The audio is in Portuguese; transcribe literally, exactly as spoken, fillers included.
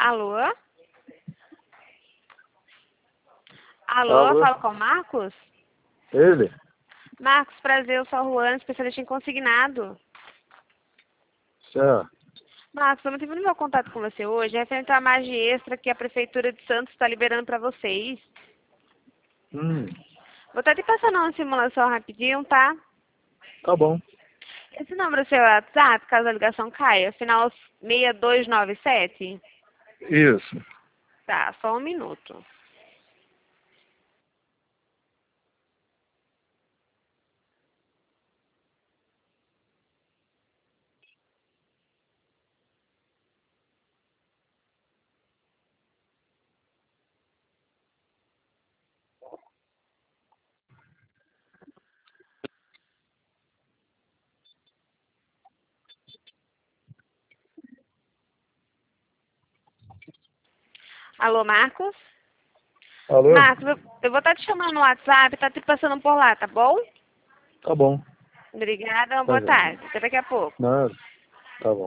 Alô? Alô, Alô? fala com o Marcos? Ele? Marcos, prazer, eu sou a Juana, especialista em consignado. Certo. Marcos, eu não tive meu contato com você hoje, referente à margem extra que a Prefeitura de Santos está liberando para vocês. Hum, Vou estar te passando uma simulação rapidinho, tá? tá bom. Esse número é seu WhatsApp, caso a ligação caia, final seis dois nove sete? Isso. Tá, só um minuto. Alô, Marcos? Alô? Marcos, eu eu vou estar te chamando no WhatsApp, tá te passando por lá, tá bom? Tá bom. Obrigada, Tá boa bem. tarde. Até daqui a pouco. Nada. Tá bom.